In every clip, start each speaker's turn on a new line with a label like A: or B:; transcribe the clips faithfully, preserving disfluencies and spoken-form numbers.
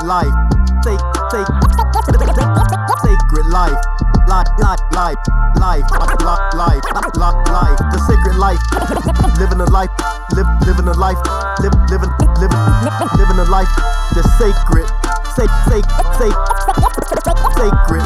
A: life. Take, take, sacred life. Life, life, life, life, life, life, life, life, the sacred life. Living a life, live, living a life, live, living, living, living a life. The sacred, sac, sac, sac, sacred.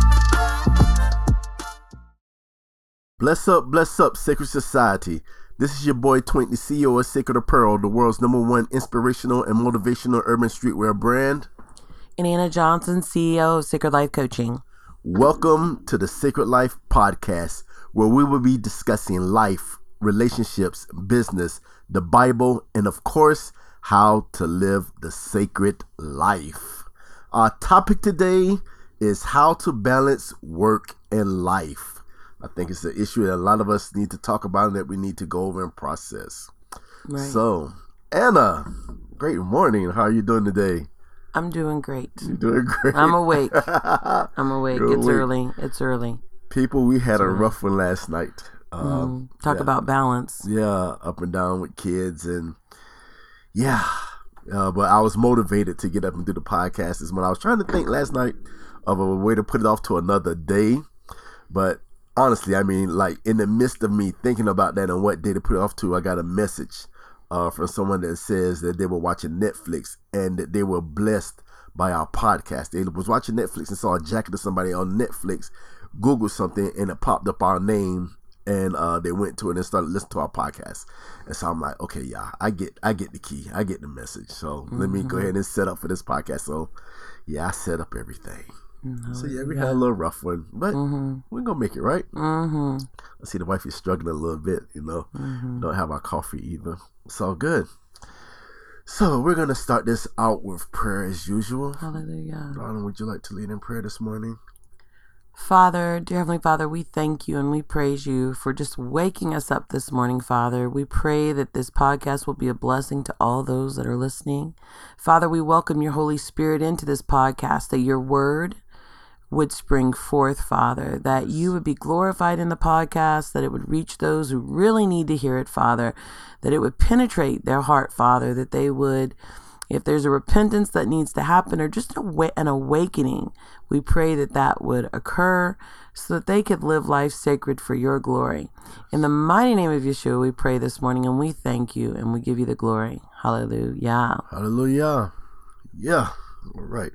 A: Bless up, bless up, Sacred Society. This is your boy Twink, the C E O of Sacred Apparel, the world's number one inspirational and motivational urban streetwear brand.
B: And Anna Johnson, C E O of Sacred Life Coaching.
A: Welcome to the Sacred Life Podcast, where we will be discussing life, relationships, business, the Bible, and of course, how to live the sacred life. Our topic today is how to balance work and life. I think it's an issue that a lot of us need to talk about and that we need to go over and process.
B: Right.
A: So, Anna, great morning. How are you doing today?
B: I'm doing great.
A: You're doing great.
B: I'm awake. I'm awake.
A: You're
B: it's
A: awake.
B: early. It's early.
A: People, we had
B: it's
A: a
B: early.
A: rough one last night. Um,
B: mm, talk
A: yeah.
B: about balance.
A: Yeah, up and down with kids. And yeah, uh, but I was motivated to get up and do the podcast. Is when I was trying to think last night of a way to put it off to another day. But honestly, I mean, like in the midst of me thinking about that and what day to put it off to, I got a message uh, from someone that says that they were watching Netflix and that they were blessed by our podcast. They was watching Netflix and saw a jacket of somebody on Netflix, Googled something, and it popped up our name, and uh, they went to it and started listening to our podcast. And so I'm like, okay, yeah, I get, I get the key, I get the message. So mm-hmm. let me go ahead and set up for this podcast. So yeah, I set up everything. No, so yeah, we yeah. had a little rough one, but mm-hmm. we're gonna make it, right?
B: Mm-hmm.
A: I see the wife is struggling a little bit, you know. Mm-hmm. Don't have our coffee either. It's all good. So we're gonna start this out with prayer as usual.
B: Hallelujah.
A: Darling, would you like to lead in prayer this morning?
B: Father, dear Heavenly Father, we thank you and we praise you for just waking us up this morning, Father. We pray that this podcast will be a blessing to all those that are listening. Father, we welcome your Holy Spirit into this podcast, that your word would spring forth, Father, that you would be glorified in the podcast, that it would reach those who really need to hear it, Father, that it would penetrate their heart, Father, that they would, if there's a repentance that needs to happen or just an awakening, we pray that that would occur so that they could live life sacred for your glory. In the mighty name of Yeshua, we pray this morning and we thank you and we give you the glory. Hallelujah.
A: Hallelujah. Yeah. All right.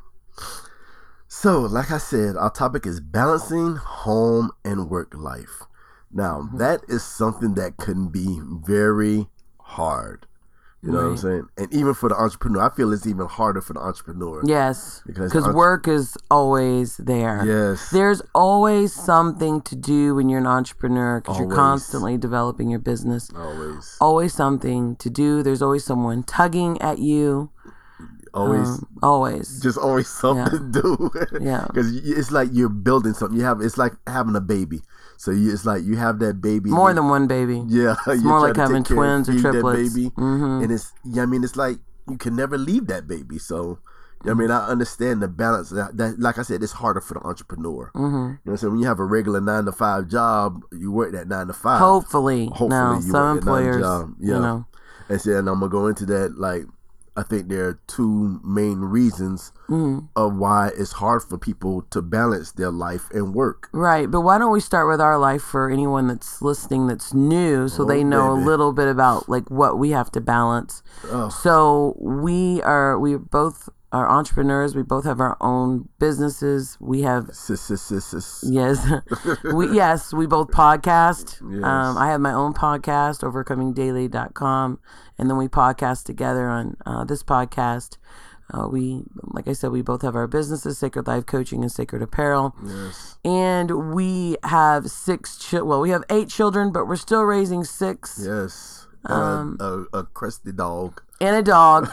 A: So, like I said, our topic is balancing home and work life. Now, mm-hmm. that is something that can be very hard. You know right. what I'm saying? And even for the entrepreneur, I feel it's even harder for the entrepreneur.
B: Yes, because
A: entre-
B: work is always there.
A: Yes.
B: There's always something to do when you're an entrepreneur because you're constantly developing your business.
A: Always.
B: Always something to do. There's always someone tugging at you.
A: Always,
B: um, always,
A: just always something
B: yeah.
A: to do.
B: Yeah,
A: because it's like you're building something. You have it's like having a baby. So you, it's like you have that baby.
B: More than one baby.
A: Yeah,
B: it's more like having twins or triplets.
A: Baby,
B: mm-hmm.
A: and it's yeah. I mean, it's like you can never leave that baby. So I mean, I understand the balance. That, that like I said, it's harder for the entrepreneur.
B: Mm-hmm.
A: You know what I'm saying? When you have a regular nine to five job, you work that nine to five.
B: Hopefully,
A: hopefully,
B: now
A: you
B: some
A: work that nine
B: employers,
A: job. Yeah.
B: you know,
A: and so, and I'm gonna go into that like. I think there are two main reasons mm. of why it's hard for people to balance their life and work.
B: Right. But why don't we start with our life for anyone that's listening that's new so oh, they know
A: baby.
B: a little bit about like what we have to balance.
A: Oh.
B: So we are, we both are entrepreneurs. We both have our own businesses. We have,
A: sis, sis, sis, sis.
B: yes, we, yes, we both podcast.
A: Yes.
B: Um, I have my own podcast, overcoming daily dot com. And then we podcast together on uh, this podcast. Uh, we, like I said, we both have our businesses, Sacred Life Coaching and Sacred Apparel.
A: Yes.
B: And we have six, chi- well, we have eight children, but we're still raising six.
A: Yes.
B: Um,
A: uh, a, a crusty dog.
B: And a dog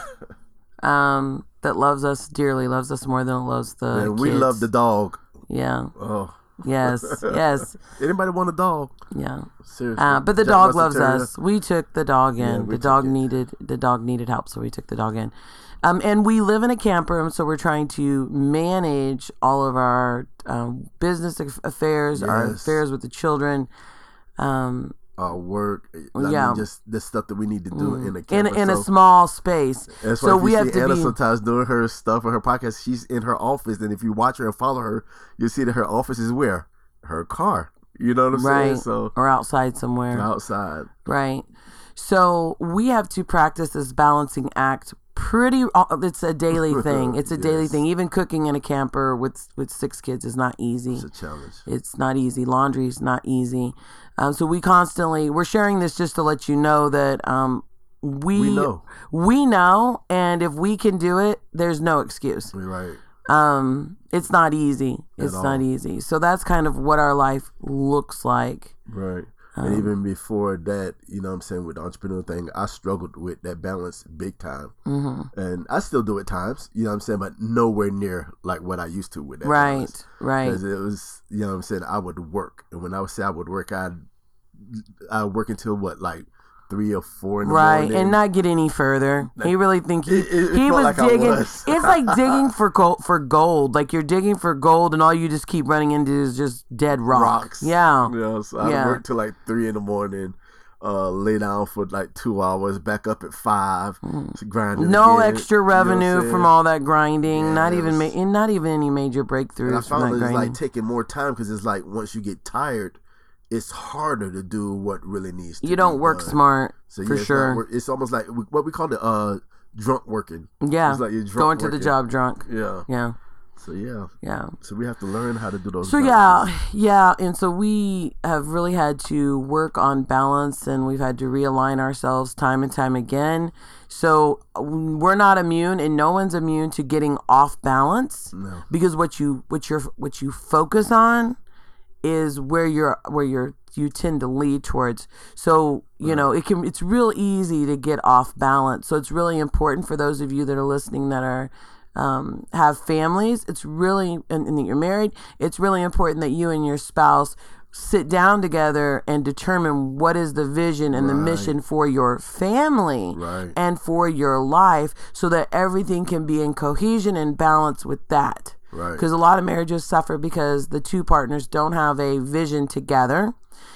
B: um, that loves us dearly, loves us more than it loves the
A: Man,
B: kids.
A: we love the dog.
B: Yeah.
A: Oh.
B: Yes, yes.
A: Anybody want a dog?
B: Yeah.
A: Seriously.
B: Uh, but the
A: Jack
B: dog
A: Russell
B: loves
A: Terrier.
B: us. We took the dog in.
A: Yeah, we
B: the dog
A: took it.
B: needed the dog needed help, so we took the dog in. Um, and we live in a camper, so we're trying to manage all of our um, business affairs, our
A: Yes.
B: affairs with the children. Um,
A: uh, work. I
B: yeah,
A: mean, just the stuff that we need to do mm. in the
B: in
A: camper.
B: in
A: so,
B: a small space.
A: That's
B: so
A: why
B: we
A: you
B: have
A: see
B: to
A: Anna
B: be
A: sometimes doing her stuff or her podcast. She's in her office, and if you watch her and follow her, you'll see that her office is where her car. You know what I'm
B: right.
A: saying? So
B: or outside somewhere.
A: Outside,
B: right? So we have to practice this balancing act. Pretty, it's a daily thing. It's a yes. daily thing. Even cooking in a camper with with six kids is not easy.
A: It's a challenge.
B: It's not easy. Laundry is not easy. Um, so we constantly we're sharing this just to let you know that um, we
A: we know
B: we know, and if we can do it, there's no excuse.
A: Right.
B: Um, it's not easy.
A: At
B: it's
A: all.
B: not easy. So that's kind of what our life looks like.
A: Right.
B: Um,
A: and even before that, you know what I'm saying, with the entrepreneur thing, I struggled with that balance big time.
B: Mm-hmm.
A: And I still do at times, you know what I'm saying, but nowhere near like what I used to with that
B: right,
A: balance.
B: Right,
A: Because it was, you know what I'm saying, I would work. And when I would say I would work, I'd, I'd work until what, like three or four in the
B: right,
A: morning.
B: and not get any further.
A: Like,
B: he really think he,
A: it, it
B: he was
A: like
B: digging.
A: Was.
B: It's like digging for gold, for gold. Like you're digging for gold, and all you just keep running into is just dead rock.
A: Rocks.
B: Yeah.
A: Yeah. So I'd
B: yeah.
A: work till like three in the morning. Uh, lay down for like two hours, back up at five, mm. grinding.
B: No
A: again,
B: extra revenue
A: you know
B: from all that grinding.
A: Yes.
B: Not even, ma- not even any major breakthroughs.
A: And I
B: from
A: found
B: that
A: it's
B: grinding.
A: like taking more time because it's like once you get tired, it's harder to do what really needs to.
B: You don't
A: be
B: work
A: done.
B: smart
A: so,
B: for
A: yeah, it's
B: sure.
A: Not, it's almost like what we call it, uh, drunk working.
B: Yeah,
A: it's like you're drunk
B: going to
A: working.
B: the job drunk.
A: Yeah,
B: yeah.
A: So yeah,
B: yeah.
A: So we have to learn how to do those.
B: So
A: balances.
B: yeah, yeah, and so we have really had to work on balance, and we've had to realign ourselves time and time again. So we're not immune, and no one's immune to getting off balance.
A: No.
B: Because what you what you what you focus on is where you're where you're you tend to lead towards. So you right. know it can it's real easy to get off balance. So it's really important for those of you that are listening that are. Um, have families, it's really, and, and that you're married, it's really important that you and your spouse sit down together and determine what is the vision and right. the mission for your family
A: right.
B: and for your life so that everything can be in cohesion and balance with that.
A: Right.
B: Because a lot of marriages suffer because the two partners don't have a vision together.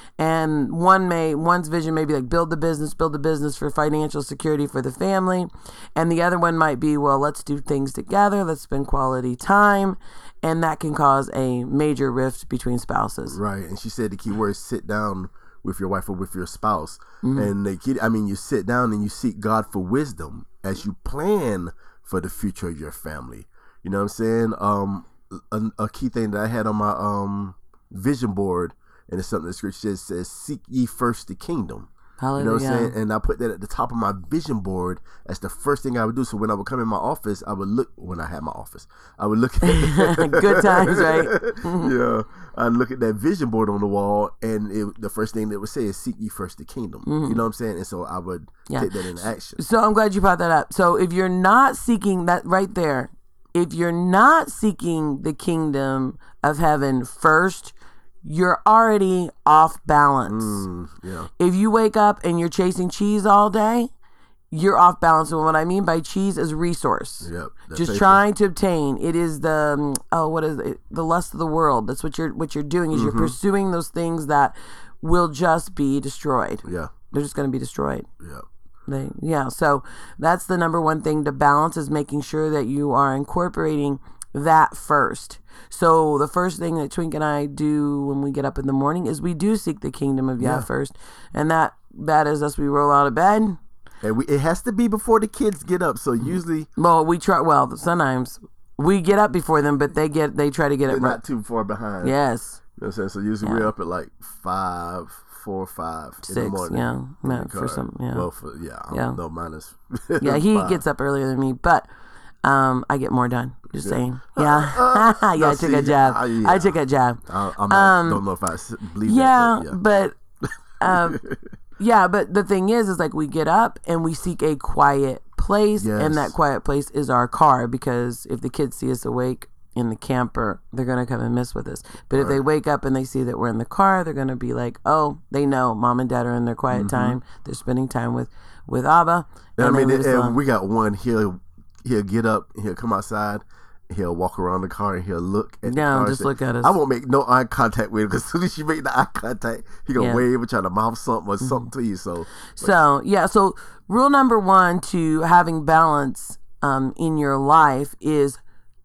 B: And one may one's vision may be like build the business, build the business for financial security for the family. And the other one might be, well, let's do things together. Let's spend quality time. And that can cause a major rift between spouses.
A: Right. And she said the key word is sit down with your wife or with your spouse.
B: Mm-hmm.
A: And the key, I mean, you sit down and you seek God for wisdom as you plan for the future of your family. You know what I'm saying? Um, a, a key thing that I had on my um vision board, and it's something the scripture says, says, seek ye first the kingdom.
B: Hallelujah.
A: You know what I'm saying? And I put that at the top of my vision board as the first thing I would do. So when I would come in my office, I would look, when I had my office, I would look at
B: good times, right?
A: Yeah. I'd look at that vision board on the wall, and it, the first thing that would say is seek ye first the kingdom.
B: Mm-hmm.
A: You know what I'm saying? And so I would
B: yeah.
A: take that into action.
B: So I'm glad you brought that up. So if you're not seeking that right there, if you're not seeking the kingdom of heaven first, you're already off balance.
A: Mm, yeah.
B: If you wake up and you're chasing cheese all day, you're off balance. And what I mean by cheese is resource.
A: Yep.
B: Just
A: paper.
B: trying to obtain. It is the um, oh, what is it? The lust of the world. That's what you're what you're doing is
A: mm-hmm.
B: you're pursuing those things that will just be destroyed.
A: Yeah.
B: They're just going to be destroyed.
A: Yeah.
B: They, yeah. So that's the number one thing to balance is making sure that you are incorporating that first. So the first thing that Twink and I do when we get up in the morning is we do seek the kingdom of Yah
A: yeah.
B: first. And that that is us. We roll out of bed.
A: And we, it has to be before the kids get up. So usually,
B: well, we try. Well, sometimes we get up before them, but they get they try to get
A: they're
B: up
A: not
B: right.
A: too far behind.
B: Yes.
A: You know what I'm saying? So usually
B: Yeah.
A: we're up at like five, four or five
B: Six,
A: in the morning.
B: yeah, no,
A: the
B: for
A: car.
B: some, yeah.
A: Well, for yeah, I
B: Yeah.
A: don't know, minus.
B: Yeah, he
A: five.
B: gets up earlier than me, but um, I get more done. Just
A: Yeah.
B: saying. Yeah,
A: Uh, uh,
B: yeah.
A: no,
B: I took
A: see,
B: a jab.
A: I- yeah.
B: I took a jab.
A: I, I'm
B: Um,
A: not, don't know if I s- believe
B: Yeah,
A: that.
B: but um, yeah, but the thing is, is like we get up and we seek a quiet place,
A: Yes.
B: and that quiet place is our car. Because if the kids see us awake in the camper, they're gonna come and mess with us. But if
A: Right.
B: they wake up and they see that we're in the car, they're gonna be like, "Oh, they know mom and dad are in their quiet
A: Mm-hmm.
B: time. They're spending time with with Abba."
A: And I
B: they
A: mean,
B: leave us
A: and
B: alone.
A: we got one. He'll he'll get up. He'll come outside, He'll walk around the car and he'll look at
B: Yeah,
A: the car.
B: just
A: and
B: look at us.
A: I won't make no eye contact with him because as soon as you make the eye contact, he gonna
B: Yeah.
A: wave and try to mouth something or something to you. So,
B: So, yeah, so rule number one to having balance um, in your life is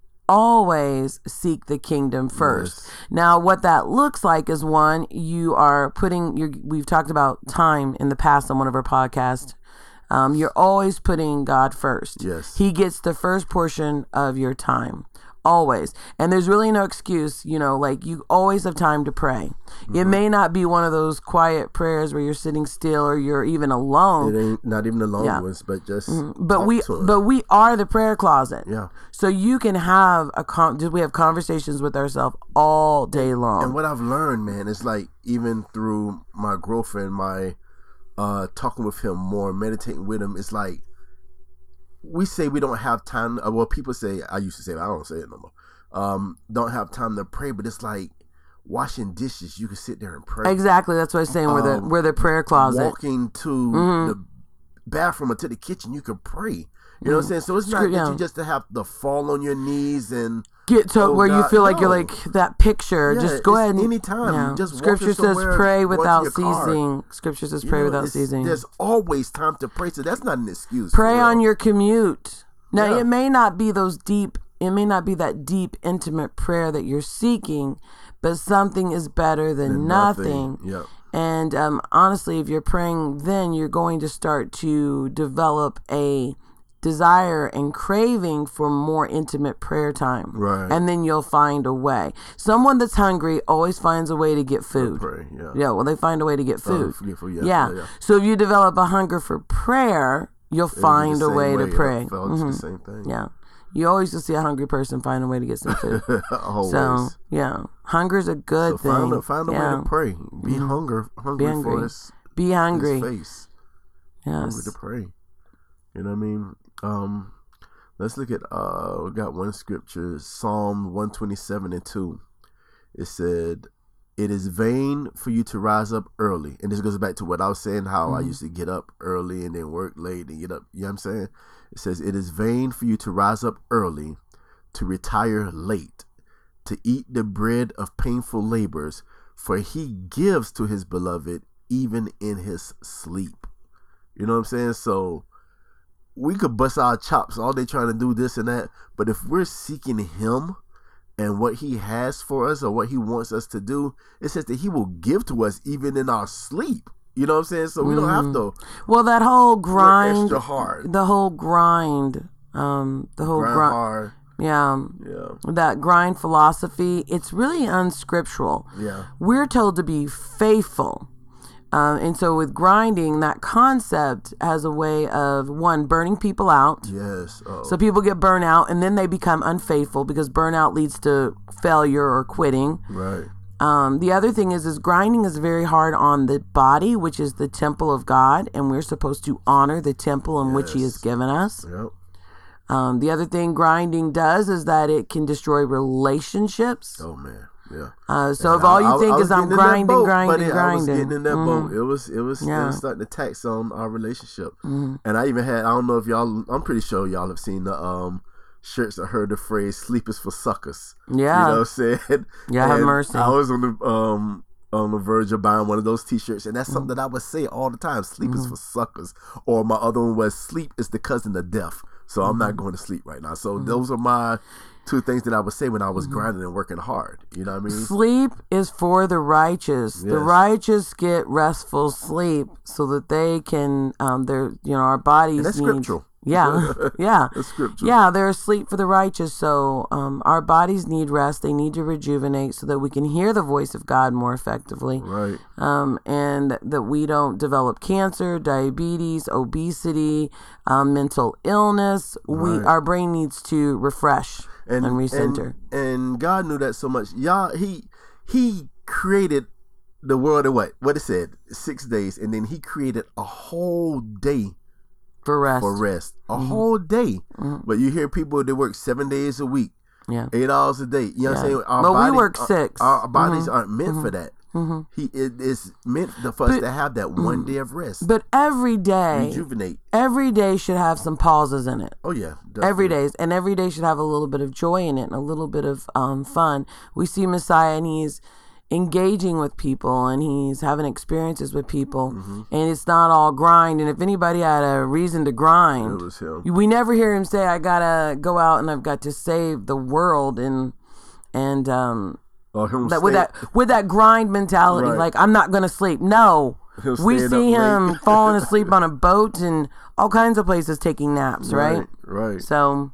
B: always seek the kingdom first.
A: Yes.
B: Now, what that looks like is one, you are putting your, we've talked about time in the past on one of our podcasts. Um, you're always putting God first.
A: Yes.
B: He gets the first portion of your time. Always. And there's really no excuse, you know, like you always have time to pray. Mm-hmm. It may not be one of those quiet prayers where you're sitting still or you're even alone.
A: it ain't not even the long
B: Yeah.
A: ones, but just
B: Mm-hmm. But
A: talk
B: we
A: to him.
B: but we are the prayer closet.
A: Yeah.
B: So you can have a con- we have conversations with ourselves all day long.
A: And what I've learned, man, is like even through my growth and my uh, talking with him more, meditating with him, it's like we say we don't have time. Uh, well, people say, I used to say, I don't say it no more. Um, don't have time to pray, but it's like washing dishes. You can sit there and pray.
B: Exactly. That's what I'm saying. We're the
A: Um,
B: we're the prayer closet.
A: Walking to
B: Mhm.
A: the bathroom or to the kitchen, you can pray. You know what I'm saying? So it's not
B: Screw-
A: that
B: yeah.
A: you just to have to fall on your knees and
B: Get to
A: Oh,
B: where you
A: God,
B: feel like you're
A: no.
B: like that picture.
A: Yeah,
B: just go
A: it's
B: ahead and
A: anytime.
B: yeah.
A: Just walk
B: Scripture
A: in
B: says
A: somewhere,
B: pray
A: run to
B: without
A: your car.
B: ceasing. Scripture says
A: You
B: pray
A: know,
B: without
A: it's-
B: ceasing.
A: There's always time to pray, so that's not an excuse.
B: Pray
A: for
B: on
A: real.
B: your commute. Now
A: Yeah.
B: it may not be those deep. It may not be that deep, intimate prayer that you're seeking, but something is better than
A: Than
B: nothing.
A: Yeah.
B: And um, honestly, if you're praying, then you're going to start to develop a desire and craving for more intimate prayer time.
A: Right.
B: And then you'll find a way. Someone that's hungry always finds a way to get food.
A: Pray. Yeah.
B: Yeah, well, they find a way to get
A: Oh,
B: food.
A: forget- forget-
B: yeah.
A: yeah, yeah.
B: So if you develop a hunger for prayer, you'll
A: It'll be
B: find
A: the
B: a
A: same
B: way,
A: way.
B: to pray.
A: Yeah, felt it's
B: Mhm.
A: the same thing.
B: Yeah. You always just see a hungry person find a way to get some food.
A: Always.
B: So, yeah. Hunger's a good
A: So
B: thing.
A: find a, find a
B: yeah.
A: way to pray. Be
B: Mhm.
A: hunger, hungry,
B: hungry.
A: for his,
B: Be hungry.
A: his face. Hungry
B: Yes.
A: to pray. You know what I mean? Um, let's look at, uh, we got one scripture, Psalm one twenty-seven and two. It said, it is vain for you to rise up early. And this goes back to what I was saying, how
B: Mm-hmm.
A: I used to get up early and then work late and get up. You know what I'm saying? It says, it is vain for you to rise up early, to retire late, to eat the bread of painful labors, for he gives to his beloved even in his sleep. You know what I'm saying? So we could bust our chops all day trying to do this and that, but if we're seeking him and what he has for us or what he wants us to do, it says that he will give to us even in our sleep. You know what I'm saying? So we don't have to
B: Well, that whole
A: work
B: grind,
A: extra hard.
B: the whole grind, um, the whole
A: Grind
B: grind,
A: hard.
B: yeah,
A: Yeah.
B: that grind philosophy, it's really unscriptural.
A: Yeah.
B: We're told to be faithful. Um, and so with grinding, that concept has a way of, one, burning people out.
A: Yes. Oh.
B: So people get burnt out and then they become unfaithful because burnout leads to failure or quitting.
A: Right.
B: Um, the other thing is, is grinding is very hard on the body, which is the temple of God, and we're supposed to honor the temple in which He has
A: Yes.
B: given us.
A: Yep.
B: Um, the other thing grinding does is that it can destroy relationships.
A: Oh man. Yeah.
B: Uh, so
A: And
B: if all
A: I-
B: you
A: I-
B: think
A: I was
B: is I'm
A: getting in that
B: grinding,
A: boat,
B: grinding,
A: buddy. I was
B: grinding.
A: getting in that
B: Mhm.
A: boat. It was it was, it
B: Yeah.
A: was starting to tax on our relationship.
B: Mhm.
A: And I even had I don't know if y'all I'm pretty sure y'all have seen the um shirts that heard the phrase "sleep is for suckers."
B: Yeah.
A: You know what I'm saying?
B: Yeah, have
A: And
B: mercy.
A: I was on the um on the verge of buying one of those T-shirts, and that's
B: Mm-hmm.
A: something that I would say all the time. Sleep is for suckers. Or my other one was sleep is the cousin of death. So I'm
B: Mm-hmm.
A: not going to sleep right now. So those are my two things that I would say when I was grinding and working hard. You know what I mean?
B: Sleep is for the righteous. The
A: Yes.
B: righteous get restful sleep so that they can, um, their, you know, our bodies
A: And that's
B: need-
A: scriptural.
B: Yeah, yeah.
A: That's scriptural.
B: Yeah, they're asleep for the righteous. So um, our bodies need rest. They need to rejuvenate so that we can hear the voice of God more effectively.
A: Right.
B: Um, and that we don't develop cancer, diabetes, obesity, um, mental illness. We
A: Right.
B: Our brain needs to refresh and, recenter.
A: And, and God knew that so much. Y'all, he he created the world in what? What it said, six days, and then he created a whole day
B: for rest.
A: for rest. A
B: Mm-hmm.
A: whole day. But you hear people that work seven days a week,
B: Yeah.
A: eight hours a day. You know what I'm
B: Yeah.
A: saying? Our
B: But we
A: body-
B: work
A: our-
B: six.
A: Our, our bodies
B: Mhm.
A: aren't meant for that.
B: Mm-hmm.
A: He it is meant for us
B: But-
A: to have that one day of rest,
B: But every day,
A: rejuvenate.
B: every day should have some pauses in it.
A: Oh yeah,
B: Every
A: definitely.
B: day, and every day should have a little bit of joy in it and a little bit of um, fun. We see Messiah, and he's engaging with people, and he's having experiences with people,
A: Mm-hmm.
B: and it's not all grind. And if anybody had a reason to
A: It
B: grind,
A: was him.
B: we never hear him say, "I gotta go out and I've got to save the world," and and um,
A: Or him
B: that with
A: stay-
B: that with that grind mentality,
A: Right.
B: like I'm not gonna sleep. No,
A: Him
B: we
A: staying
B: see
A: up
B: him
A: late.
B: falling asleep on a boat and all kinds of places taking naps, right?
A: Right. Right.
B: So,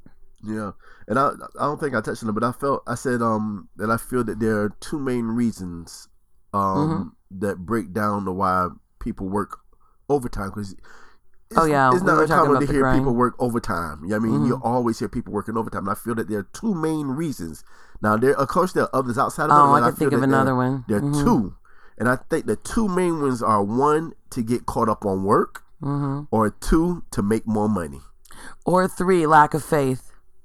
A: Yeah, and I I don't think I touched on it, but I felt I said um that I feel that there are two main reasons um
B: Mm-hmm.
A: that break down the why people work overtime because.
B: Oh, yeah,
A: it's
B: we
A: not
B: were talking
A: uncommon
B: about
A: to
B: the
A: hear
B: grind.
A: people work overtime. Yeah, I mean,
B: Mhm.
A: you always hear people working overtime. And I feel that there are two main reasons. Now, there of course there are others outside of it.
B: oh,
A: and
B: I could
A: feel
B: think of
A: that there-
B: another one.
A: There are
B: Mhm.
A: two, and I think the two main ones are one to get caught up on work,
B: Mhm.
A: or two to make more money.
B: Or three, lack of faith.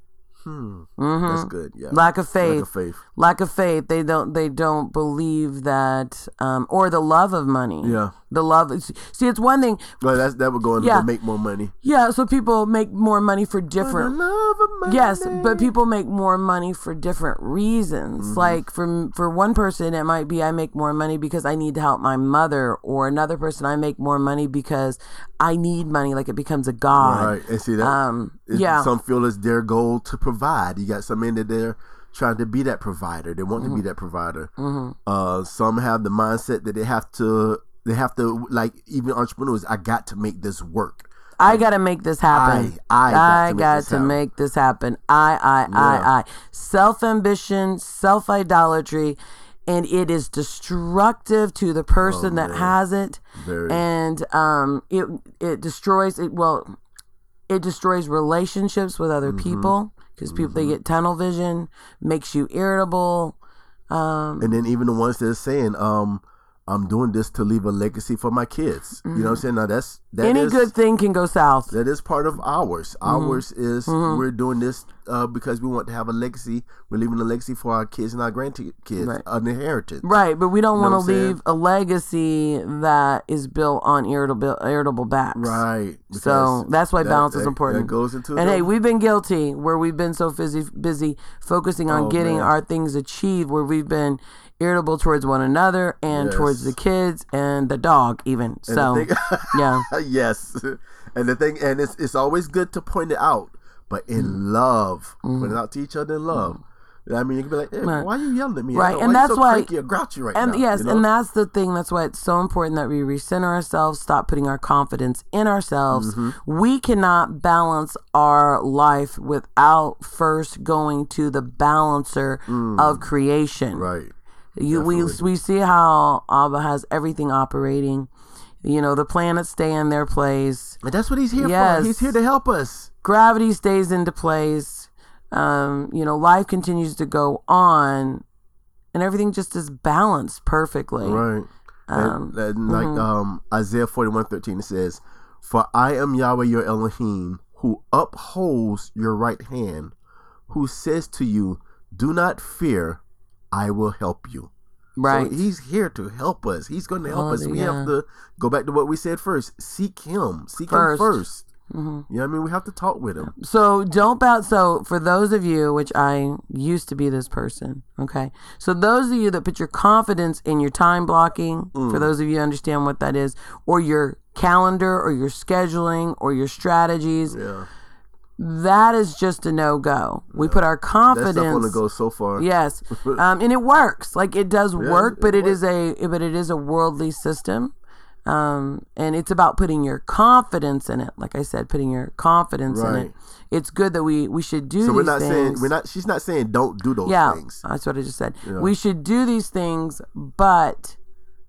A: Hmm,
B: Mhm.
A: that's good. Yeah,
B: Lack of faith.
A: Lack of faith.
B: Lack of faith. They don't. They don't believe that, um, or the love of money.
A: Yeah,
B: The love. See, it's one thing.
A: well, that's that would go into
B: Yeah.
A: to make more money.
B: Yeah. So people make more money for different.
A: For the love of money.
B: Yes, but people make more money for different reasons.
A: Mm-hmm.
B: Like for for one person, it might be I make more money because I need to help my mother, or another person I make more money because I need money. Like it becomes a god.
A: Right, and see that.
B: Um,
A: It's-
B: yeah.
A: Some feel it's their goal to provide. You got some in that they're trying to be that provider. They want
B: Mm-hmm.
A: to be that provider. Uh, some have the mindset that they have to. They have to, like even entrepreneurs. I got to make this work.
B: I got to make this happen.
A: I- I got to
B: I
A: make
B: got
A: this
B: to
A: happen.
B: make this happen. I, I,
A: Yeah.
B: I, I. Self ambition, self idolatry, and it is destructive to the person that
A: Oh, man.
B: has it,
A: Very.
B: and um, it it destroys it. Well, it destroys relationships with other
A: Mm-hmm.
B: people because people they get tunnel vision, makes you irritable. Um,
A: and then even the ones that are saying, um, I'm doing this to leave a legacy for my kids. You know what I'm saying? Now that's that
B: any
A: is-
B: good thing can go south.
A: That is part of ours. Ours is we're doing this uh, because we want to have a legacy. We're leaving a legacy for our kids and our grandkids,
B: Right.
A: an inheritance.
B: Right, but we don't
A: know
B: want
A: what I'm
B: to
A: saying?
B: leave a legacy that is built on irritable irritable backs.
A: Right.
B: So
A: because
B: that's why
A: that-
B: balance is
A: that-
B: important.
A: That goes into
B: And
A: the-
B: hey, we've been guilty where we've been so busy, busy focusing on
A: Oh,
B: getting
A: man.
B: our things achieved, where we've been irritable towards one another and
A: Yes.
B: towards the kids and the dog, even.
A: and
B: So,
A: the thing-
B: yeah,
A: yes. And the thing, and it's it's always good to point it out, but in
B: Mm-hmm.
A: love, point it out to each other in love. I mean, you can be like, hey,
B: Right.
A: why are you yelling at me?
B: Right,
A: Why
B: and
A: you
B: that's
A: so
B: why-
A: cranky or grouchy right
B: and
A: now?
B: yes,
A: you know?
B: and that's the thing. That's why it's so important that we recenter ourselves, stop putting our confidence in ourselves.
A: Mm-hmm.
B: We cannot balance our life without first going to the balancer of creation.
A: Mm. right.
B: You, we
A: Definitely.
B: we see how Abba has everything operating. You know, the planets stay in their place.
A: And that's what he's here
B: Yes.
A: for. He's here to help us.
B: Gravity stays into place. Um, you know, life continues to go on, and everything just is balanced perfectly.
A: Right.
B: Um,
A: and, and like um, Isaiah forty-one thirteen, it says, "For I am Yahweh your Elohim, who upholds your right hand, who says to you, do not fear, I will help you."
B: Right.
A: So he's here to help us. He's going to help
B: Oh,
A: us. We
B: yeah.
A: have to go back to what we said first. Seek him. Seek
B: First.
A: him first.
B: hmm
A: You know what I mean? We have to talk with him.
B: So don't bow. So for those of you, which I used to be this person, okay. So those of you that put your confidence in your time blocking,
A: Mm.
B: for those of you who understand what that is, or your calendar, or your scheduling, or your strategies,
A: Yeah.
B: that is just a no go. We put our
A: That stuff want to
B: confidence.
A: go so far.
B: Yes, um, and it works. Like it does work,
A: it
B: but it
A: works.
B: is a but it is a worldly system, um, and it's about putting your confidence in it. Like I said, putting your confidence in
A: Right.
B: it. It's good that we we should do
A: So
B: these
A: we're not
B: things.
A: saying we're not. She's not saying don't do those
B: yeah,
A: things.
B: that's what I just said.
A: Yeah.
B: We should do these things, but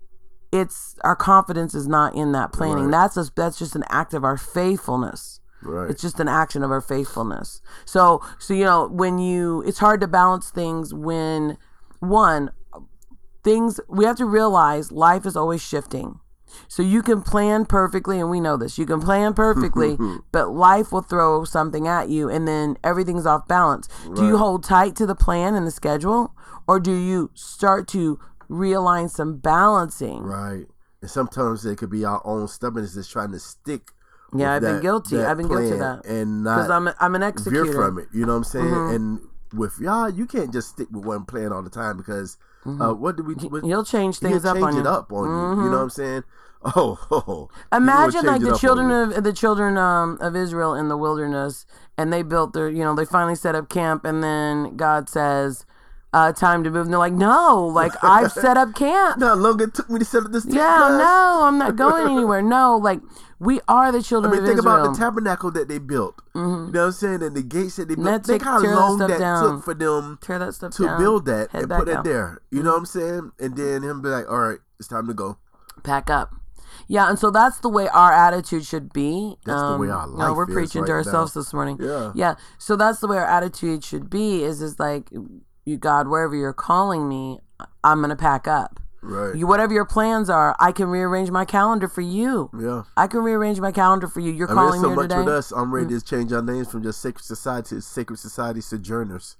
B: it's our confidence is not in that planning.
A: Right.
B: That's just that's just an act of our faithfulness.
A: Right.
B: It's just an action of our faithfulness. So, so you know, when you, it's hard to balance things when, one, things, we have to realize life is always shifting. So you can plan perfectly, and we know this. You can plan perfectly, but life will throw something at you, and then everything's off balance. Do you
A: Right.
B: hold tight to the plan and the schedule, or do you start to realign some balancing.
A: Right. And sometimes it could be our own stubbornness that's trying to stick.
B: Yeah, I've
A: that,
B: been guilty. I've been guilty of that.
A: And not
B: because I'm, a, I'm an executor.
A: veer from it. You know what I'm saying?
B: Mm-hmm.
A: And with y'all, you can't just stick with one plan all the time because
B: mm-hmm.
A: uh, what do we? What,
B: he'll change things
A: he'll
B: up
A: change
B: on
A: it
B: you.
A: up on
B: mm-hmm.
A: you. You know what I'm saying? Oh, oh, oh.
B: Imagine like the children of the children um, of Israel in the wilderness, and they built their, you know, they finally set up camp, and then God says, uh, "Time to move." And they're like, "No, like I've set up camp."
A: No, longer it took me to set up this tent.
B: Yeah,
A: guys.
B: no, I'm not going anywhere. No, like we are the children
A: I mean,
B: of
A: think
B: Israel.
A: about the tabernacle that they built.
B: Mm-hmm.
A: You know what I'm saying? And the gates that they built.
B: That
A: Think
B: took-
A: how
B: tear that
A: long
B: stuff
A: that
B: down.
A: took for them
B: Tear that stuff
A: to
B: down.
A: build that
B: Head
A: and
B: back
A: put it
B: out.
A: there. You know what I'm saying? And then him be like, all right, it's time to go.
B: Pack up. Yeah, and so that's the way our attitude should be.
A: That's
B: um,
A: the way our
B: no,
A: life
B: we're
A: is
B: preaching to
A: right
B: ourselves
A: now.
B: this morning.
A: Yeah.
B: Yeah. So that's the way our attitude should be. Is is like, you God, wherever you're calling me, I'm gonna pack up.
A: Right.
B: You, whatever your plans are, I can rearrange my calendar for you.
A: Yeah.
B: I can rearrange my calendar for you. You're
A: I mean,
B: calling
A: so
B: me here
A: much
B: today.
A: with us. I'm ready to change our names from just Sacred Society to Sacred Society Sojourners.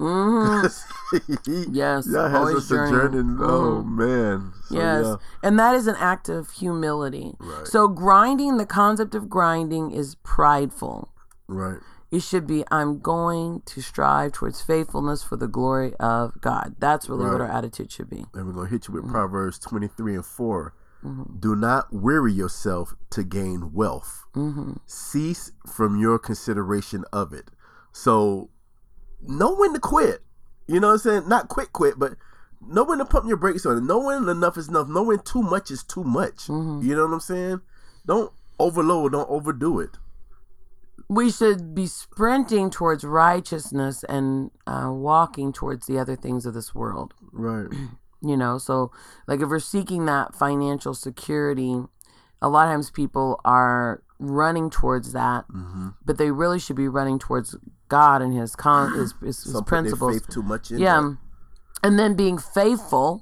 B: Mm-hmm. Yes,
A: Yeah, has
B: always
A: us sojourning.
B: journeying.
A: Oh
B: Mhm.
A: man. So,
B: Yes,
A: yeah.
B: and that is an act of humility.
A: Right.
B: So grinding, the concept of grinding is prideful.
A: Right.
B: It should be, I'm going to strive towards faithfulness for the glory of God. That's really
A: Right.
B: what our attitude should be.
A: And we're gonna hit you with
B: Mm-hmm.
A: Proverbs twenty-three and four.
B: Mm-hmm.
A: Do not weary yourself to gain wealth.
B: Mm-hmm.
A: Cease from your consideration of it. So know when to quit. You know what I'm saying? Not quit quit, but know when to pump your brakes on it. Know when enough is enough. Know when too much is too much.
B: Mm-hmm.
A: You know what I'm saying? Don't overload, don't overdo it.
B: We should be sprinting towards righteousness and uh, walking towards the other things of this world.
A: Right.
B: You know, so like if we're seeking that financial security, a lot of times people are running towards that,
A: Mm-hmm.
B: but they really should be running towards God and His con- His, his, his
A: Some put their
B: principles.
A: faith too much in
B: Yeah,
A: that.
B: and then being faithful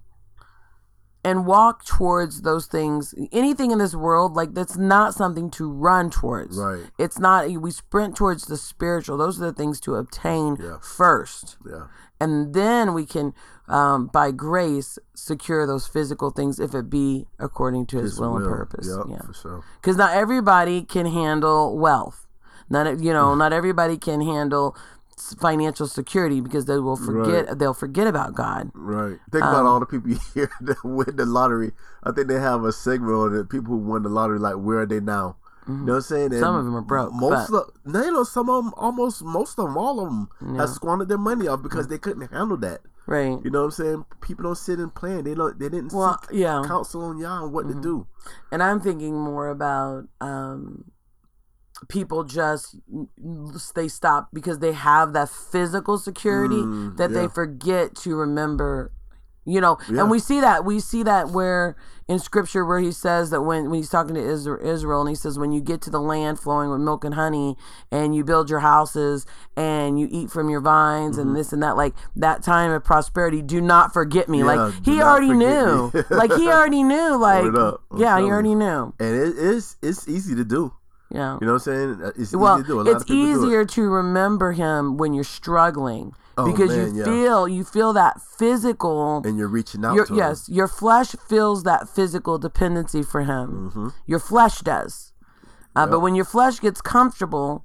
B: and walk towards those things. Anything in this world, like that's not something to run towards.
A: Right.
B: It's not. We sprint towards the spiritual. Those are the things to obtain
A: Yeah.
B: first.
A: Yeah.
B: And then we can, um, by grace, secure those physical things if it be according to His,
A: His
B: will, and
A: will.
B: purpose.
A: Yep,
B: Yeah,
A: for sure.
B: because not everybody can handle wealth. Not you know, not everybody can handle s- financial security because they will forget.
A: Right.
B: They'll forget about God.
A: Right. Think about
B: Um,
A: all the people you hear that win the lottery. I think they have a segment on it. People who won the lottery, like, where are they now? You know what I'm saying? And
B: Some of them are broke,
A: Most
B: but-
A: of no, you know, some of them, almost most of them, all of them,
B: Yeah.
A: have squandered their money off because they couldn't handle that.
B: Right.
A: You know what I'm saying? People don't sit and plan. They don't. They didn't
B: Well,
A: seek
B: yeah.
A: counsel on y'all on what to do.
B: And I'm thinking more about um, people just they stop because they have that physical security
A: Mm,
B: that
A: yeah.
B: they forget to remember. You know,
A: Yeah.
B: and we see that we see that where in Scripture where He says that when, when He's talking to Isra- Israel and He says when you get to the land flowing with milk and honey and you build your houses and you eat from your vines
A: Mm-hmm.
B: and this and that, like that time of prosperity, do not forget me.
A: Yeah,
B: like
A: do
B: He
A: not
B: already
A: forget
B: knew,
A: me.
B: like He already knew, like
A: Word up. I'm
B: yeah, He
A: telling
B: already
A: you.
B: knew.
A: And it is it's easy to do.
B: Yeah.
A: You know what I'm saying? It's
B: Well,
A: easy to do. A lot
B: it's
A: of people do it.
B: easier to remember Him when you're struggling
A: Oh,
B: because
A: man,
B: you
A: yeah.
B: feel you feel that physical.
A: And you're reaching out
B: Your,
A: to 'em.
B: yes, your flesh feels that physical dependency for Him.
A: Mhm.
B: Your flesh does, uh, but
A: Yep.
B: when your flesh gets comfortable,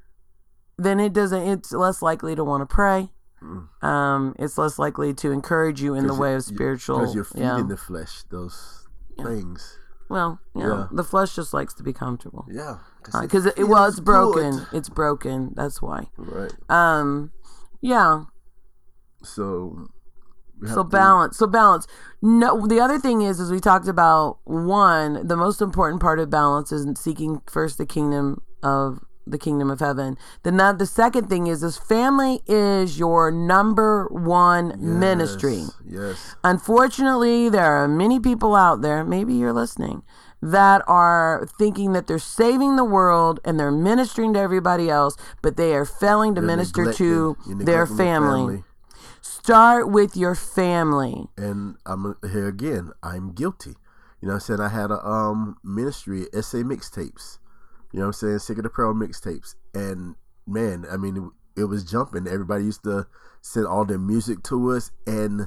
B: then it doesn't. It's less likely to want to pray.
A: Mm.
B: Um, it's less likely to encourage you in the
A: 'Cause
B: way
A: you-
B: of spiritual.
A: Because you're feeding
B: yeah.
A: the flesh those things.
B: Well, you know,
A: Yeah.
B: the flesh just likes to be comfortable.
A: Yeah.
B: Because it, it, well, it's
A: feels
B: broken.
A: good.
B: It's broken. That's why.
A: Right.
B: Um, yeah.
A: So. we have
B: So
A: to-
B: balance. So balance. No, the other thing is, as we talked about, one, the most important part of balance is seeking first the kingdom of the kingdom of heaven. Then that the second thing is, is family is your number one
A: Yes,
B: ministry.
A: Yes.
B: Unfortunately, there are many people out there, maybe you're listening, that are thinking that they're saving the world and they're ministering to everybody else, but they are failing to
A: You're
B: minister
A: neglecting-
B: to
A: you're
B: their
A: neglecting your
B: family. Start with your family.
A: And I'm here again. I'm guilty. You know what I'm saying? I had a um ministry, S A mixtapes. You know what I'm saying? Sacred Apparel mixtapes. And man, I mean, it, it was jumping. Everybody used to send all their music to us. And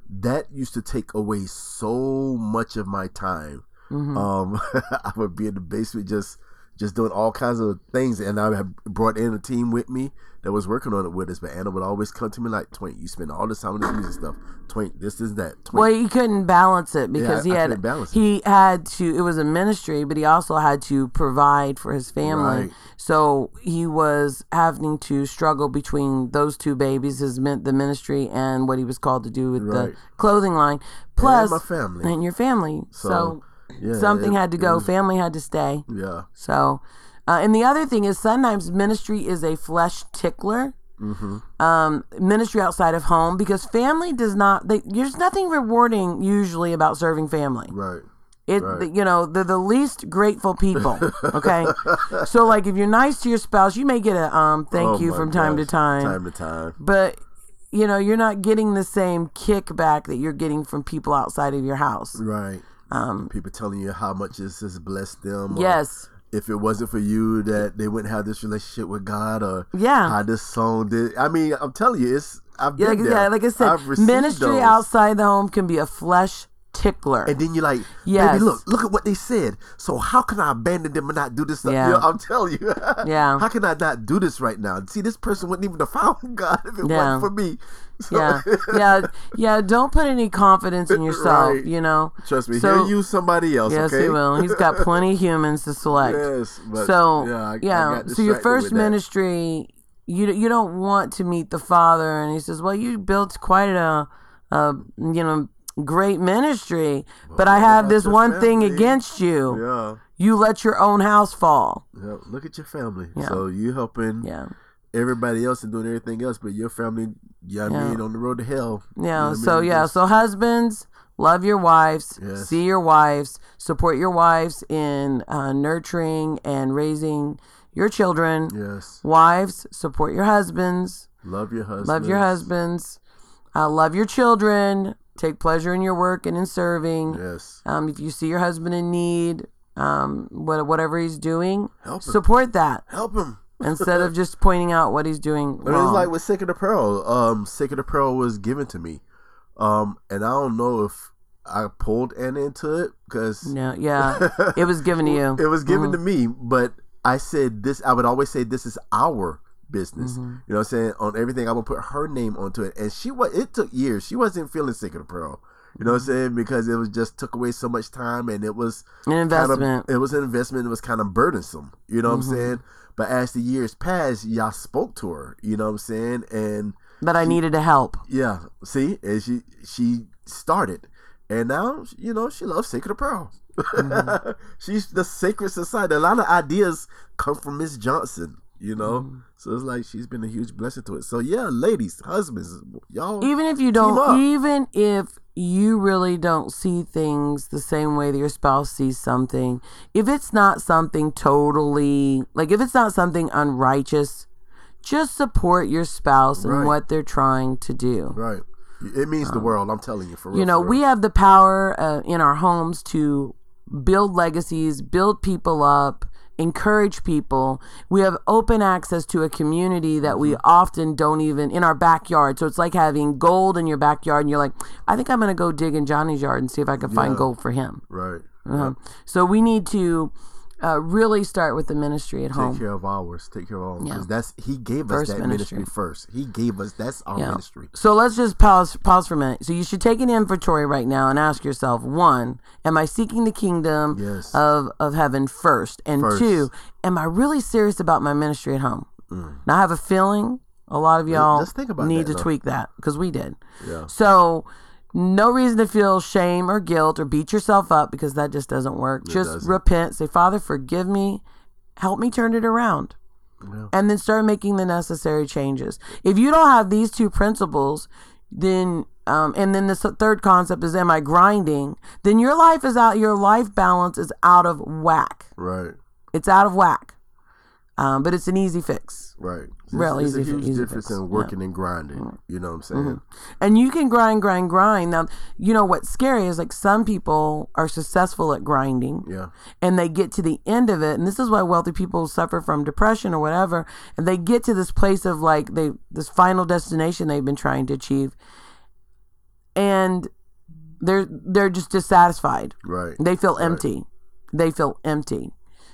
A: that used to take away so much of my time. Mm-hmm. Um, I would be in the basement just just doing all kinds of things, and I had brought in a team with me that was working on it with us. But Anna would always come to me like, "Twink, you spend all this time on this music stuff. Twink, this is that." Twink.
B: Well, he couldn't balance it because
A: Yeah, I- I
B: he
A: couldn't balance
B: had
A: it.
B: he had to. It was a ministry, but he also had to provide for his family.
A: Right.
B: So he was having to struggle between those two babies, his min- the ministry and what he was called to do with
A: Right.
B: the clothing line, plus
A: my family.
B: and your family. So,
A: So, yeah,
B: something
A: it-
B: had to
A: it
B: go.
A: was-
B: Family had to stay.
A: Yeah.
B: So, uh, and the other thing is sometimes ministry is a flesh tickler.
A: Mm-hmm.
B: Um, ministry outside of home, because family does not. They, there's nothing rewarding usually about serving family.
A: Right.
B: It,
A: Right.
B: you know, they're the least grateful people. Okay, so like if you're nice to your spouse, you may get a um thank
A: Oh
B: you
A: my
B: from time to
A: gosh.
B: time,
A: Time to time.
B: but you know you're not getting the same kickback that you're getting from people outside of your house.
A: Right.
B: Um,
A: People telling you how much this has blessed them. or
B: yes,
A: If it wasn't for you, that they wouldn't have this relationship with God, or
B: Yeah.
A: how this song did. I mean, I'm telling you, it's I've
B: yeah,
A: been
B: like,
A: there.
B: yeah, like I said,
A: I've received
B: ministry
A: those.
B: outside the home can be a flesh tickler.
A: And then you're like,
B: Yes.
A: baby, look, look at what they said. So how can I abandon them and not do this stuff?
B: Yeah.
A: You know, I'm telling you.
B: Yeah.
A: How can I not do this right now? See, this person wouldn't even have found God if it
B: Yeah.
A: wasn't for me. So,
B: yeah, yeah, yeah. Don't put any confidence in yourself.
A: Right.
B: You know.
A: Trust me,
B: So-
A: he'll use somebody else,
B: Yes,
A: okay?
B: he will. He's got plenty of humans to select.
A: Yes, but
B: so
A: yeah, I- I
B: yeah.
A: got
B: so your
A: distracted
B: first
A: with that.
B: ministry, you you don't want to meet the Father, and he says, "Well, you built quite a, a you know, great ministry, but I
A: what
B: have
A: about
B: this
A: your
B: one thing
A: family?"
B: against you.
A: Yeah.
B: You let your own house fall."
A: Yeah, look at your family.
B: Yeah.
A: So you helping
B: Yeah,
A: everybody else and doing everything else, but your family, yeah, I
B: Yeah.
A: mean, on the road to hell. You know
B: yeah.
A: what I
B: So
A: mean?
B: yeah.
A: Just-
B: So husbands, love your wives.
A: Yes.
B: See your wives. Support your wives in uh, nurturing and raising your children.
A: yes,
B: Wives, support your husbands.
A: love your husband.
B: Love your husbands. Uh, love your children. Take pleasure in your work and in serving.
A: Yes,
B: Um, if you see your husband in need, um, what, whatever he's doing,
A: Help him.
B: support that
A: help him.
B: instead of just pointing out what he's doing
A: But
B: wrong.
A: it's like with Sacred Apparel. Um, Sacred Apparel was given to me, um, and I don't know if I pulled Anna into it because
B: no, yeah, it was given to you.
A: it was given
B: Mhm.
A: to me. But I said this. I would always say this is our business.
B: Mm-hmm.
A: You know what I'm saying? On everything, I would put her name onto it. And she was. It took years. She wasn't feeling Sacred Apparel. You know what I'm
B: Mm-hmm.
A: saying? Because it was just took away so much time, and it was
B: An investment.
A: Kind of, it was an investment. It was kind of burdensome. You know what
B: Mm-hmm.
A: I'm saying? But as the years passed, y'all spoke to her. You know what I'm saying? And
B: But I needed to help.
A: yeah, see, and she she started, and now you know she loves Sacred Apparel.
B: Mm-hmm.
A: She's the sacred society. A lot of ideas come from Miss Johnson. You know,
B: Mm-hmm.
A: so it's like she's been a huge blessing to it. So yeah, ladies, husbands, y'all.
B: Even if you
A: Team up.
B: don't, even if you really don't see things the same way that your spouse sees something, if it's not something totally, like if it's not something unrighteous, just support your spouse and
A: Right.
B: what they're trying to do.
A: Right, it means the world. I'm telling you, for real.
B: You know,
A: for
B: we
A: real.
B: have the power uh, in our homes to build legacies, build people up, encourage people. We have open access to a community that we often don't even in our backyard. So it's like having gold in your backyard, and you're like, I think I'm going to go dig in Johnny's yard and see if I can find
A: Yeah.
B: gold for him.
A: right.
B: Uh-huh. So we need to uh, really start with the ministry at
A: Take
B: home.
A: care of ours. Take care of ours
B: Yeah.
A: because that's he gave us
B: First
A: that
B: ministry.
A: ministry. first. He gave us that's our
B: Yeah.
A: ministry.
B: So let's just pause pause for a minute. So you should take an inventory right now and ask yourself, one, am I seeking the kingdom
A: Yes.
B: of, of heaven first? And
A: First.
B: two, am I really serious about my ministry at home? Now I have a feeling a lot of y'all
A: Let's think about
B: need
A: that,
B: to
A: though.
B: tweak that because we did.
A: Yeah.
B: So no reason to feel shame or guilt or beat yourself up because that just doesn't work. just
A: doesn't.
B: repent. Say, Father, forgive me. Help me turn it around.
A: Yeah.
B: And then start making the necessary changes. If you don't have these two principles, then um, and then the s- third concept is, am I grinding? Then your life is out. Your life balance is out of whack.
A: Right.
B: It's out of whack. Um, but it's an easy fix.
A: Right. It's,
B: Real
A: it's a
B: easy fi-
A: huge
B: easy
A: difference
B: fix.
A: in working and grinding. You know what I'm saying?
B: And you can grind, grind, grind. Now, you know what's scary is like some people are successful at grinding.
A: Yeah.
B: And they get to the end of it, and this is why wealthy people suffer from depression or whatever, and they get to this place of like they this final destination they've been trying to achieve, and they're they're just dissatisfied.
A: Right.
B: They feel
A: right.
B: empty. They feel empty.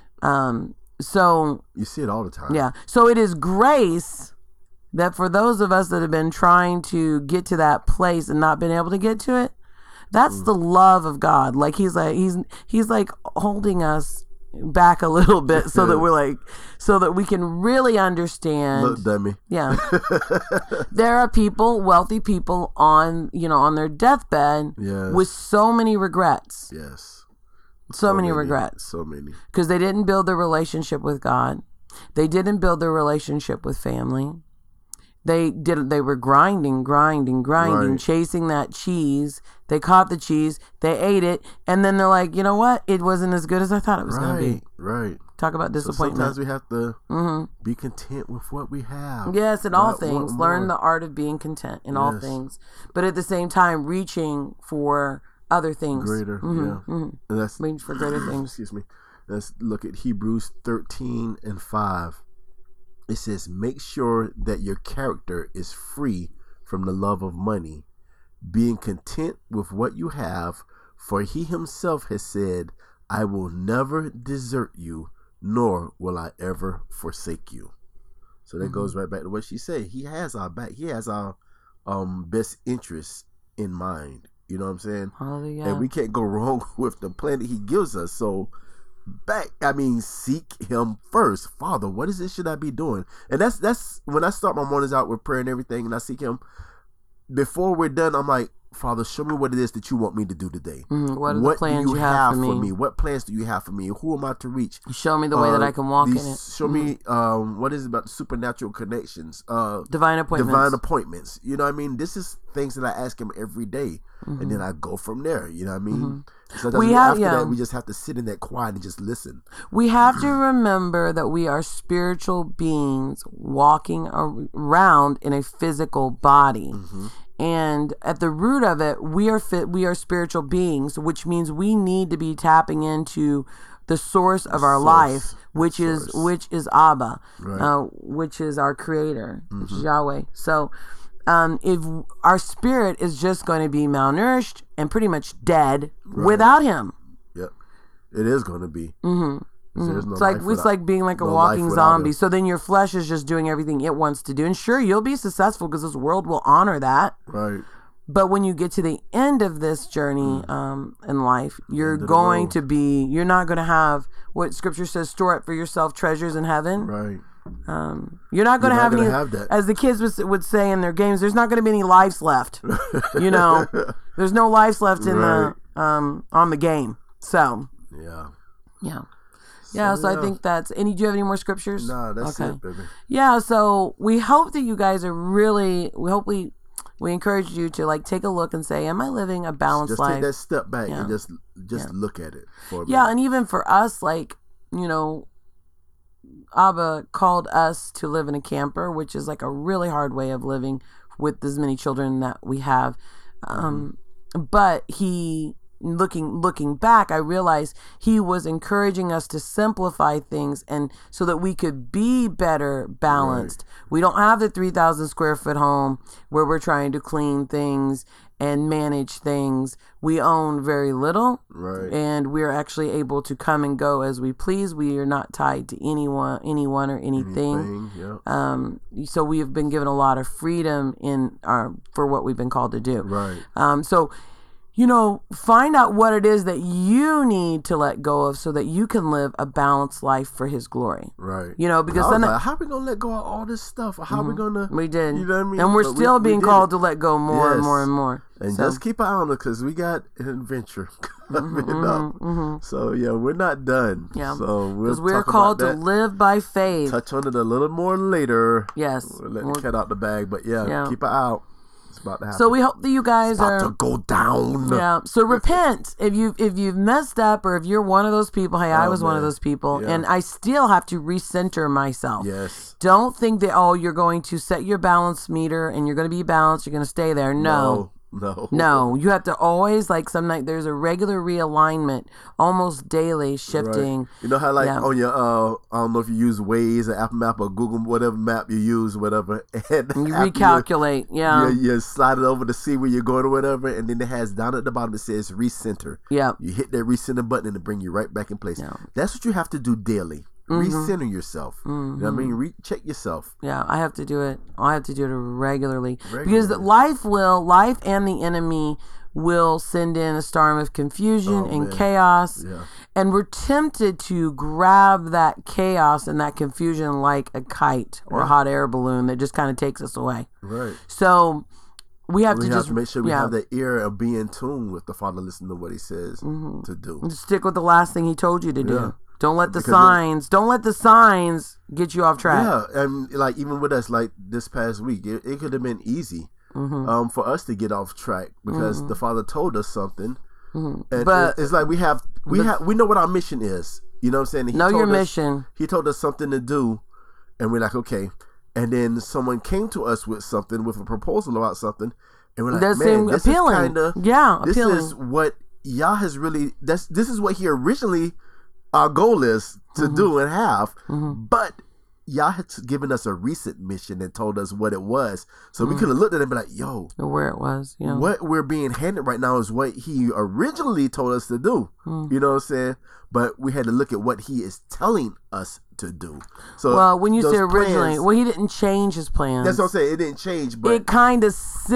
B: Um, so
A: you see it all the time.
B: Yeah. So it is grace that for those of us that have been trying to get to that place and not been able to get to it, that's mm. the love of God. Like he's like he's he's like holding us back a little bit so that we're like so that we can really understand.
A: Look, dummy.
B: Yeah. There are people, wealthy people on, you know, on their deathbed
A: yes.
B: with so many regrets.
A: Yes.
B: So, so many, many regrets.
A: So many.
B: Because they didn't build their relationship with God. They didn't build their relationship with family. They did. They were grinding, grinding, grinding, right. chasing that cheese. They caught the cheese. They ate it, and then they're like, you know what? It wasn't as good as I thought it was
A: right,
B: going to be.
A: Right.
B: Talk about disappointment.
A: So sometimes we have to
B: mm-hmm.
A: be content with what we have.
B: Yes, in all things. Learn the art of being content in yes. all things, but at the same time, reaching for other things.
A: Greater,
B: mm-hmm.
A: yeah.
B: Mm-hmm.
A: And that's
B: reaching for greater things.
A: Excuse me. Let's look at Hebrews thirteen and five. It says, make sure that your character is free from the love of money, being content with what you have, for he himself has said, I will never desert you, nor will I ever forsake you. So that mm-hmm. goes right back to what she said. He has our back. He has our um, best interests in mind. You know what I'm saying?
B: Oh, yeah.
A: And we can't go wrong with the plan that he gives us. So back, I mean, seek him first. Father, what is it should I be doing? And that's that's when I start my mornings out with prayer and everything, and I seek him. Before we're done, I'm like, Father, show me what it is that you want me to do today.
B: Mm-hmm. What are
A: what
B: the plans
A: do you,
B: you
A: have,
B: have
A: for
B: for
A: me?
B: me?
A: What plans do you have for me? Who am I to reach?
B: Show me the way uh, that I can walk
A: these,
B: in it.
A: Show mm-hmm. me um, what is it about the supernatural connections? Uh,
B: divine appointments.
A: Divine appointments. You know what I mean? This is things that I ask him every day. Mm-hmm. And then I go from there. You know what I mean? Mm-hmm. So we have, after yeah. that, we just have to sit in that quiet and just listen.
B: We have to remember that we are spiritual beings walking around in a physical body. Mm-hmm. And at the root of it, we are fit, we are spiritual beings, which means we need to be tapping into the source of our source. life, which source. is which is Abba, right. uh, which is our Creator, mm-hmm. which is Yahweh. So, um, if our spirit is just going to be malnourished and pretty much dead right. without Him,
A: yep, it is going to be.
B: Mm-hmm. Mm-hmm.
A: No
B: it's like
A: without,
B: it's like being like a no walking zombie. So then your flesh is just doing everything it wants to do, and sure, you'll be successful because this world will honor that.
A: Right.
B: But when you get to the end of this journey mm. um, in life, you're going to be. You're not going to have what Scripture says: store up for yourself treasures in heaven.
A: Right.
B: Um, you're not going to have any.
A: Have that.
B: As the kids would, would say in their games, there's not going to be any lives left. You know, there's no lives left in right. the um, on the game. So.
A: Yeah.
B: Yeah. Yeah, so, so yeah. I think that's. Any? Do you have any more scriptures?
A: No, that's okay. it, baby.
B: Yeah, so we hope that you guys are really. We hope we we encourage you to like take a look and say, "Am I living a balanced
A: just
B: life?"
A: Just take that step back yeah. and just just
B: yeah.
A: look at it. For a
B: yeah,
A: minute.
B: And even for us, like you know, Abba called us to live in a camper, which is like a really hard way of living with as many children that we have. Um, mm-hmm. But he. Looking looking back, I realized he was encouraging us to simplify things and so that we could be better balanced. Right. We don't have the three thousand square foot home where we're trying to clean things and manage things. We own very little,
A: right.
B: and we're actually able to come and go as we please. We are not tied to anyone, anyone or anything.
A: anything yep.
B: Um, so we have been given a lot of freedom in our for what we've been called to do.
A: Right.
B: Um, so. You know, find out what it is that you need to let go of so that you can live a balanced life for His glory.
A: Right.
B: You know, because
A: then
B: like,
A: how are we gonna let go of all this stuff? How mm-hmm. are we gonna?
B: We did.
A: You know what I mean?
B: And we're
A: but
B: still
A: we,
B: being
A: we
B: called to let go more
A: yes.
B: and more and more.
A: And
B: so.
A: just keep an eye on it because we got an adventure coming
B: mm-hmm,
A: up.
B: Mm-hmm.
A: So yeah, we're not done.
B: Yeah.
A: So
B: because
A: we'll
B: we're called to live by faith.
A: Touch on it a little more later.
B: Yes.
A: We'll let the cat out the bag, but yeah,
B: yeah.
A: keep an eye out. About to happen.
B: So we hope that you guys
A: it's about
B: are
A: to go down.
B: Yeah. So repent if you if you've messed up or if you're one of those people. Hey, oh, I was man. one of those people, yeah. and I still have to recenter myself.
A: Yes.
B: Don't think that oh you're going to set your balance meter and you're going to be balanced. You're going to stay there. No.
A: No. No.
B: No, you have to always, like, some night there's a regular realignment, almost daily shifting.
A: Right. You know how, like,
B: Yeah.
A: on your, uh, I don't know if you use Waze or Apple Map or Google, whatever map you use, whatever. And
B: You
A: after
B: recalculate,
A: you,
B: yeah.
A: You, you slide it over to see where you're going or whatever, and then it has down at the bottom, it says recenter.
B: Yeah.
A: You hit that recenter button and it bring you right back in place.
B: Yeah.
A: That's what you have to do daily.
B: Mm-hmm.
A: Recenter yourself.
B: Mm-hmm.
A: You know what I mean? Recheck yourself.
B: Yeah, I have to do it. I have to do it regularly.
A: Regularly.
B: Because life will, life and the enemy will send in a storm of confusion
A: Oh,
B: and
A: man.
B: chaos.
A: Yeah.
B: And we're tempted to grab that chaos and that confusion like a kite or a hot air balloon that just kind of takes us away.
A: Right.
B: So we have
A: We
B: to
A: have
B: just
A: to make sure we
B: yeah,
A: have the ear of being in tune with the Father, listen to what He says
B: Mm-hmm.
A: to do.
B: stick with the last thing he told you to do.
A: Yeah.
B: Don't let the
A: Because
B: signs, don't let the signs get you off track.
A: Yeah, and like even with us, like this past week, it, it could have been easy
B: Mm-hmm.
A: um, for us to get off track because
B: Mhm.
A: the Father told us something,
B: Mhm.
A: and
B: But-
A: it- it's like we have we
B: but-
A: have we know what our mission is. You know what I'm saying? He
B: Know your
A: told us-
B: mission.
A: He told us something to do, and we're like, okay. And then someone came to us with something, with a proposal about something, and we're like,
B: That
A: man,
B: seemed
A: this
B: appealing.
A: is kind of
B: Yeah,
A: this
B: appealing.
A: is what Yah has really. That's this is what He originally our goal is to
B: Mm-hmm.
A: do and have,
B: Mhm.
A: but Yah has given us a recent mission and told us what it was. So
B: Mm-hmm.
A: we could have looked at it and be like, yo,
B: Or where it was. Yeah.
A: what we're being handed right now is what He originally told us to do.
B: Mm.
A: You know what I'm saying? But we had to look at what He is telling us to do. So
B: Well, when you
A: those
B: say originally,
A: plans-
B: well, he didn't change his plans.
A: that's what I'm saying. It didn't change, but
B: It kind of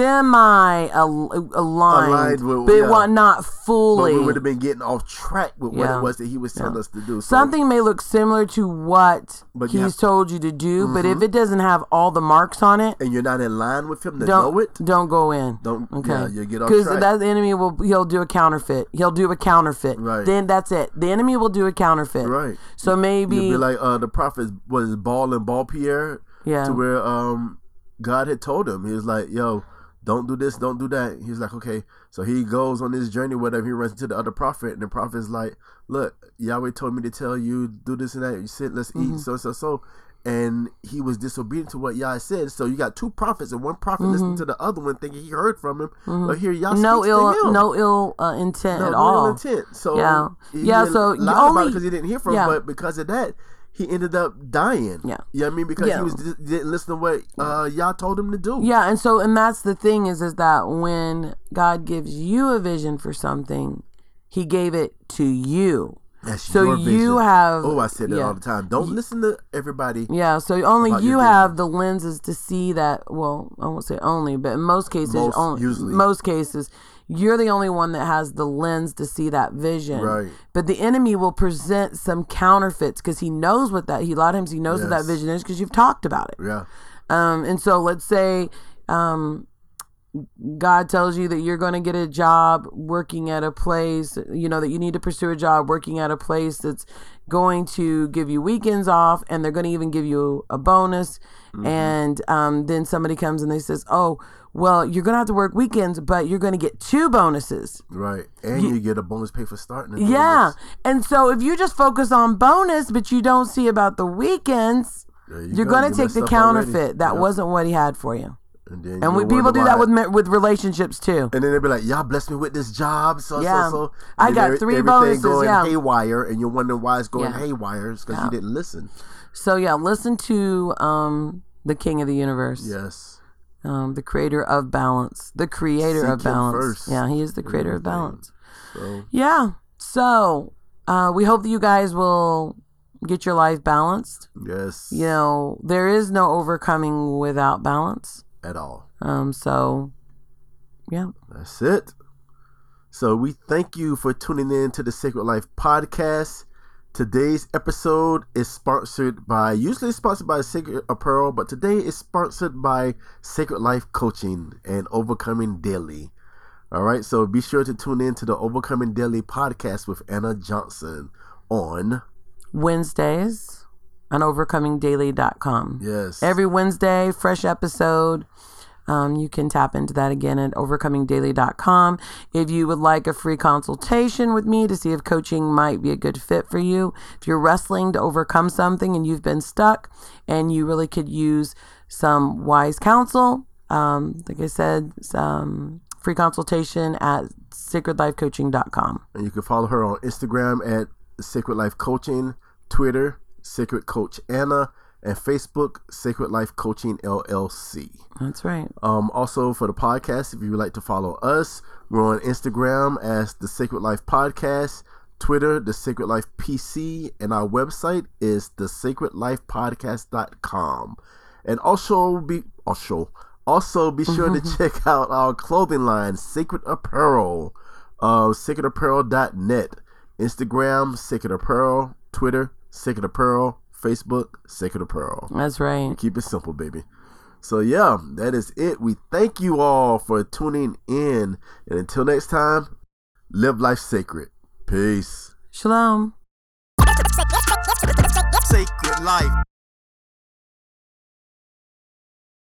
B: semi al- aligned,
A: Aligned with-
B: but it
A: yeah.
B: was not
A: but
B: fully.
A: we would have been getting off track with what
B: Yeah.
A: it was that He was telling
B: Yeah.
A: us to do. So,
B: Something may look similar to what
A: But you
B: he's
A: have-
B: told you to do, but
A: Mhm.
B: if it doesn't have all the marks on it,
A: and you're not in line with Him to
B: don't
A: know it.
B: don't go in.
A: Don't
B: Okay,
A: yeah, you get off
B: because
A: track.
B: that enemy will he'll do a counterfeit. He'll do a counterfeit.
A: Right.
B: Then that's it. The enemy will do a counterfeit.
A: Right.
B: So maybe
A: You'd be like uh, the prophet was Baal and Baal Pierre,
B: yeah.
A: to where um God had told him, He was like, yo, don't do this, don't do that. He's like, okay. So he goes on this journey, whatever. He runs into the other prophet, and the prophet's like, look, Yahweh told me to tell you, do this and that. You sit, let's
B: Mm-hmm.
A: eat, so, so, so. And he was disobedient to what Yah said. So you got two prophets, and one prophet listening to the other one, thinking he heard from him. But here Yah
B: Mm-hmm. no
A: speaks
B: ill
A: to him.
B: no ill uh, intent
A: No,
B: at
A: no
B: all.
A: ill intent. So
B: Yeah.
A: he
B: Yeah,
A: didn't
B: so you
A: lie about
B: only-
A: it because he didn't hear from
B: yeah.
A: him, but because of that, he ended up dying.
B: Yeah.
A: You know what I mean? Because
B: Yeah.
A: he was didn't listen to what uh, Yah told him to do.
B: Yeah, and so and that's the thing is is that when God gives you a vision for something, He gave it to you.
A: That's
B: So
A: your
B: you
A: vision.
B: have
A: Oh, I said it
B: yeah.
A: all the time. Don't listen to everybody.
B: Yeah, so only
A: About
B: you
A: your
B: have
A: vision.
B: the lenses to see that. Well, I won't say only, but in most cases,
A: Most,
B: only,
A: usually.
B: most cases, you're the only one that has the lens to see that vision.
A: Right.
B: But the enemy will present some counterfeits because he knows what that. He a lot of times he knows what that
A: Yes.
B: vision is because you've talked about it.
A: Yeah.
B: Um, and so let's say um, God tells you that you're going to get a job working at a place, you know, that you need to pursue a job working at a place that's going to give you weekends off, and they're going to even give you a bonus.
A: Mm-hmm.
B: And um, then somebody comes and they says, oh, well, you're going to have to work weekends, but you're going to get two bonuses.
A: Right. And you, get a bonus pay for starting. a
B: Yeah.
A: business.
B: And so if you just focus on bonus, but you don't see about the weekends,
A: There you
B: you're
A: go.
B: going to
A: You
B: take
A: messed
B: the
A: up already.
B: counterfeit. That
A: Yep.
B: wasn't what he had for you.
A: And, then
B: And we,
A: you
B: people
A: wonder
B: do that
A: why-
B: with ma- with relationships too.
A: And then they'll be like, "Y'all blessed me with this job, so
B: Yeah.
A: so so."
B: I
A: And
B: got
A: every-
B: three
A: everything
B: bonuses,
A: going
B: yeah.
A: haywire, and you're wondering why it's going
B: Yeah.
A: haywire. It's because
B: Yeah.
A: you didn't listen.
B: So yeah, listen to um, the King of the Universe,
A: Yes.
B: um, the Creator of balance, the Creator
A: Seek
B: of
A: him
B: balance.
A: first
B: Yeah, He is the
A: in
B: Creator of
A: everything.
B: balance.
A: So
B: Yeah. So uh, we hope that you guys will get your life balanced.
A: yes,
B: You know, there is no overcoming without balance.
A: at all.
B: Um. So yeah.
A: That's it. So we thank you for tuning in to the Sacred Life Podcast. Today's episode is sponsored by, usually it's sponsored by Sacred Apparel, but today is sponsored by Sacred Life Coaching and Overcoming Daily. All right, so be sure to tune in to the Overcoming Daily Podcast with Anna Johnson on
B: Wednesdays on overcoming daily dot com.
A: yes
B: Every Wednesday, fresh episode. Um, you can tap into that again at overcoming daily dot com. If you would like a free consultation with me to see if coaching might be a good fit for you, if you're wrestling to overcome something and you've been stuck and you really could use some wise counsel, um, like I said, some free consultation at sacred life coaching dot com.
A: And you can follow her on Instagram at Sacred Life Coaching, Twitter, Sacred Coach Anna, and Facebook, Sacred Life Coaching L L C.
B: That's right.
A: Um, also, for the podcast, if you would like to follow us, we're on Instagram as The Sacred Life Podcast, Twitter, The Sacred Life P C, and our website is the sacred life podcast dot com. And also be also also be sure to check out our clothing line, Sacred Apparel, uh, sacred apparel dot net, Instagram, Sacred Apparel, Twitter, Sacred Apparel, Facebook, Sacred Apparel.
B: That's right.
A: Keep it simple, baby. So yeah, that is it. We thank you all for tuning in, and until next time, live life sacred. Peace.
B: Shalom.
A: Sacred Life.